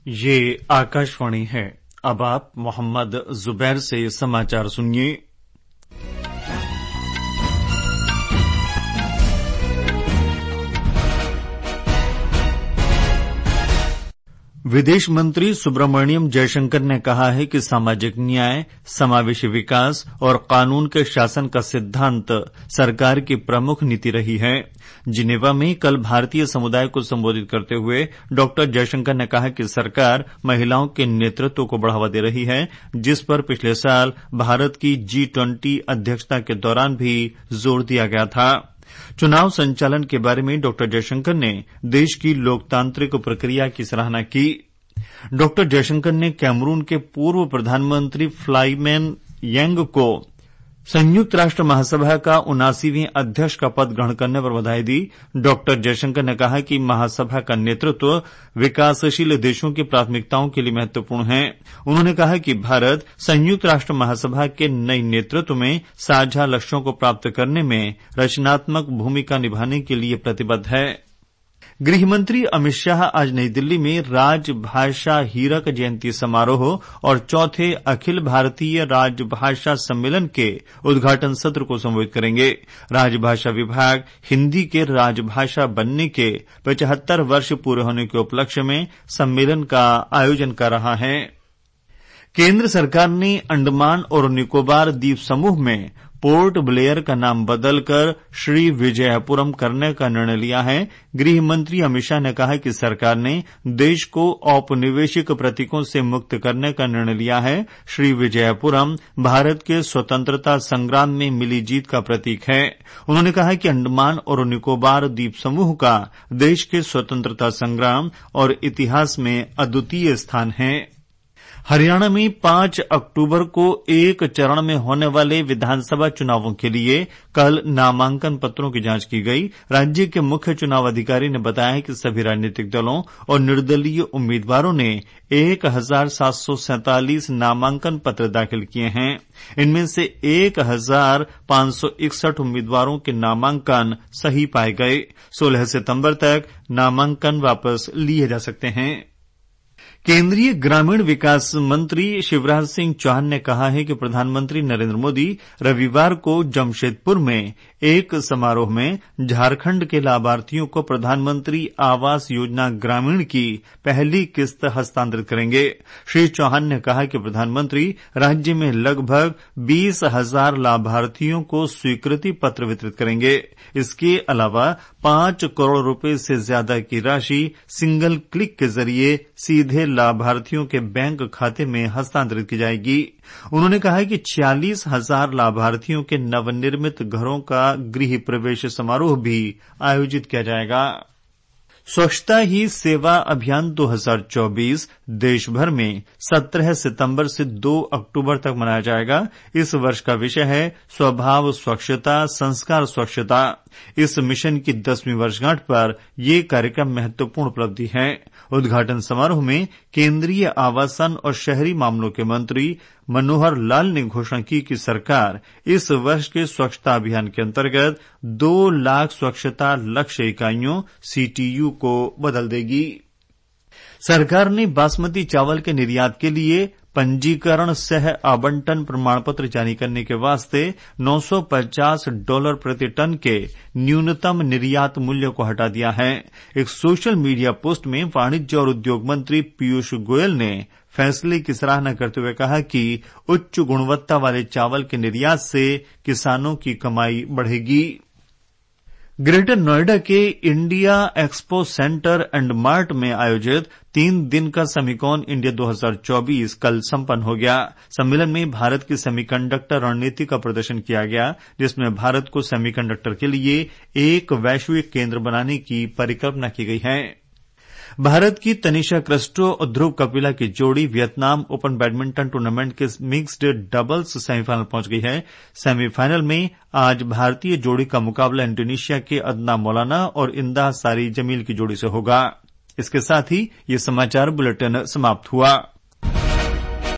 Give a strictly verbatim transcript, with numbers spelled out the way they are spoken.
ये आकाशवाणी है। अब आप मोहम्मद जुबैर से समाचार सुनिए। विदेश मंत्री सुब्रमण्यम जयशंकर ने कहा है कि सामाजिक न्याय, समावेशी विकास और कानून के शासन का सिद्धांत सरकार की प्रमुख नीति रही है। जिनेवा में कल भारतीय समुदाय को संबोधित करते हुए डॉक्टर जयशंकर ने कहा कि सरकार महिलाओं के नेतृत्व को बढ़ावा दे रही है, जिस पर पिछले साल भारत की जी ट्वेंटी अध्यक्षता के दौरान भी जोर दिया गया था। चुनाव संचालन के बारे में डॉक्टर जयशंकर ने देश की लोकतांत्रिक प्रक्रिया की सराहना की। डॉक्टर जयशंकर ने कैमरून के पूर्व प्रधानमंत्री फ्लाइमेन यांग को संयुक्त राष्ट्र महासभा का उनासीवीं अध्यक्ष का पद ग्रहण करने पर बधाई दी। डॉक्टर जयशंकर ने कहा कि महासभा का नेतृत्व विकासशील देशों की प्राथमिकताओं के लिए महत्वपूर्ण है। उन्होंने कहा कि भारत संयुक्त राष्ट्र महासभा के नए नेतृत्व में साझा लक्ष्यों को प्राप्त करने में रचनात्मक भूमिका निभाने के लिए प्रतिबद्ध है। गृहमंत्री अमित शाह आज नई दिल्ली में राजभाषा हीरक जयंती समारोह और चौथे अखिल भारतीय राजभाषा सम्मेलन के उद्घाटन सत्र को संबोधित करेंगे। राजभाषा विभाग हिंदी के राजभाषा बनने के पचहत्तर वर्ष पूरे होने के उपलक्ष्य में सम्मेलन का आयोजन कर रहा है। केंद्र सरकार ने अंडमान और निकोबार द्वीप समूह में पोर्ट ब्लेयर का नाम बदलकर श्री विजयपुरम करने का निर्णय लिया है। गृह मंत्री अमित शाह ने कहा कि सरकार ने देश को औपनिवेशिक प्रतीकों से मुक्त करने का निर्णय लिया है। श्री विजयपुरम भारत के स्वतंत्रता संग्राम में मिली जीत का प्रतीक है। उन्होंने कहा कि अंडमान और निकोबार द्वीप समूह का देश के स्वतंत्रता संग्राम और इतिहास में अद्वितीय स्थान है। हरियाणा में पांच अक्टूबर को एक चरण में होने वाले विधानसभा चुनावों के लिए कल नामांकन पत्रों की जांच की गई। राज्य के मुख्य चुनाव अधिकारी ने बताया कि सभी राजनीतिक दलों और निर्दलीय उम्मीदवारों ने एक हजार सात सौ सैंतालीस नामांकन पत्र दाखिल किए हैं। इनमें से एक हजार पांच सौ इकसठ उम्मीदवारों के नामांकन सही पाए गए। सोलह सितंबर तक नामांकन वापस लिए जा सकते हैं। केंद्रीय ग्रामीण विकास मंत्री शिवराज सिंह चौहान ने कहा है कि प्रधानमंत्री नरेंद्र मोदी रविवार को जमशेदपुर में एक समारोह में झारखंड के लाभार्थियों को प्रधानमंत्री आवास योजना ग्रामीण की पहली किस्त हस्तांतरित करेंगे। श्री चौहान ने कहा कि प्रधानमंत्री राज्य में लगभग बीस हजार लाभार्थियों को स्वीकृति पत्र वितरित करेंगे। इसके अलावा पांच करोड़ रुपए से ज्यादा की राशि सिंगल क्लिक के जरिए सीधे लाभार्थियों के बैंक खाते में हस्तांतरित की जाएगी। उन्होंने कहा कि छियालीस हजार लाभार्थियों के नवनिर्मित घरों का गृह प्रवेश समारोह भी आयोजित किया जाएगा। स्वच्छता ही सेवा अभियान दो हजार चौबीस देश भर में सत्रह सितंबर से दो अक्टूबर तक मनाया जाएगा। इस वर्ष का विषय है स्वभाव स्वच्छता, संस्कार स्वच्छता। इस मिशन की दसवीं वर्षगांठ पर यह कार्यक्रम महत्वपूर्ण उपलब्धि है। उद्घाटन समारोह में केंद्रीय आवासन और शहरी मामलों के मंत्री मनोहर लाल ने घोषणा की कि सरकार इस वर्ष के स्वच्छता अभियान के अंतर्गत दो लाख स्वच्छता लक्ष्य इकाइयों सीटीयू को बदल देगी। सरकार ने बासमती चावल के निर्यात के लिए पंजीकरण सह आवंटन प्रमाण पत्र जारी करने के वास्ते नौ सौ पचास डॉलर प्रति टन के न्यूनतम निर्यात मूल्य को हटा दिया है। एक सोशल मीडिया पोस्ट में वाणिज्य और उद्योग मंत्री पीयूष गोयल ने फैसले की सराहना करते हुए कहा कि उच्च गुणवत्ता वाले चावल के निर्यात से किसानों की कमाई बढ़ेगी। ग्रेटर नोएडा के India Expo Centre and Mart में आयोजित तीन दिन का सेमिकॉन इंडिया दो हजार चौबीस कल संपन्न हो गया। सम्मेलन में भारत की सेमीकंडक्टर रणनीति का प्रदर्शन किया गया, जिसमें भारत को सेमीकंडक्टर के लिए एक वैश्विक केंद्र बनाने की परिकल्पना की गई है। भारत की तनिषा क्रिस्टो और ध्रुव कपिला की जोड़ी वियतनाम ओपन बैडमिंटन टूर्नामेंट के मिक्स्ड डबल्स सेमीफाइनल पहुंच गई है। सेमीफाइनल में आज भारतीय जोड़ी का मुकाबला इंडोनेशिया के अदना मौलाना और इंदा सारी जमील की जोड़ी से होगा। इसके साथ ही ये समाचार बुलेटिन समाप्त हुआ।